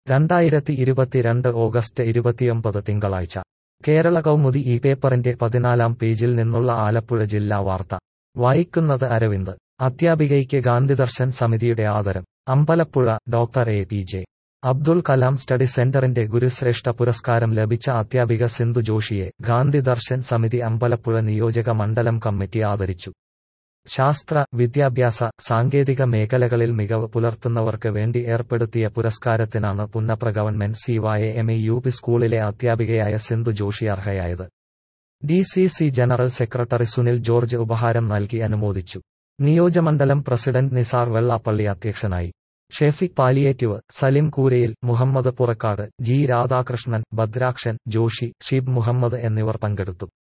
2022 August 29 തിങ്കളാഴ്ച കേരള കൗമുദി ഈ പേപ്പറിന്റെ 14-ാം പേജിൽ നിന്നുള്ള ആലപ്പുഴ ജില്ലാ വാർത്ത വായിക്കുന്നത് അരവിന്ദ്. അധ്യാപികയ്ക്ക് ഗാന്ധിദർശൻ സമിതിയുടെ ആദരം. Ambalappuzha. Doctor A P J. Abdul Kalam study സെന്ററിന്റെ ഗുരുശ്രേഷ്ഠ പുരസ്കാരം ലഭിച്ച അധ്യാപിക സിന്ധു ജോഷിയെ ഗാന്ധിദർശൻ സമിതി അമ്പലപ്പുഴ നിയോജക മണ്ഡലം കമ്മിറ്റി ആദരിച്ചു. ശാസ്ത്ര, വിദ്യാഭ്യാസ, സാങ്കേതിക മേഖലകളിൽ മികവ് പുലർത്തുന്നവർക്ക് വേണ്ടി ഏർപ്പെടുത്തിയ പുരസ്കാരത്തിനാണ് പുന്നപ്ര ഗവൺമെന്റ് CYME UP സ്കൂളിലെ അധ്യാപികയായ സിന്ധു ജോഷി അർഹയായത്. DCC general secretary Sunil George ഉപഹാരം നൽകി അനുമോദിച്ചു. നിയോജമണ്ഡലം പ്രസിഡന്റ് നിസാർ വെള്ളാപ്പള്ളി അധ്യക്ഷനായി. ഷെഫിക് പാലിയേറ്റീവ്, സലിം കൂരയിൽ, മുഹമ്മദ് പുറക്കാട്, G രാധാകൃഷ്ണൻ, ഭദ്രാക്ഷൻ, ജോഷി, ഷീബ് മുഹമ്മദ് എന്നിവർ പങ്കെടുത്തു.